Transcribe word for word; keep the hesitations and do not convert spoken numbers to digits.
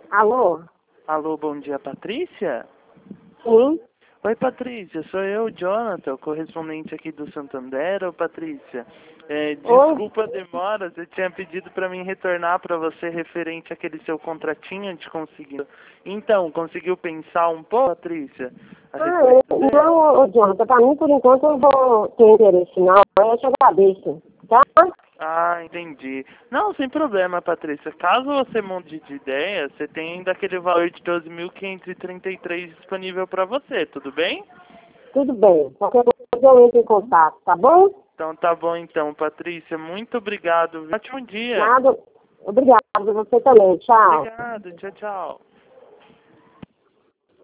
Alô? Alô, bom dia, Patrícia? Sim? Oi, Patrícia, sou eu, Jonathan, correspondente aqui do Santander. Ô, Patrícia, é, Oi? desculpa a demora, você tinha pedido para mim retornar para você referente àquele seu contratinho de conseguir. Então, conseguiu pensar um pouco, Patrícia, a Ah, eu, respeito dele? não, ô, Jonathan, pra mim, por enquanto, eu vou ter interesse, não. Eu te agradeço, tá? Ah, entendi. Não, sem problema, Patrícia. Caso você mude de ideia, você tem ainda aquele valor de doze mil quinhentos e trinta e três disponível para você, tudo bem? Tudo bem. Qualquer coisa eu entro em contato, tá bom? Então tá bom então, Patrícia. Muito obrigado. Ótimo dia. Nada. Obrigado, você também. Tchau. Obrigado. Tchau, tchau.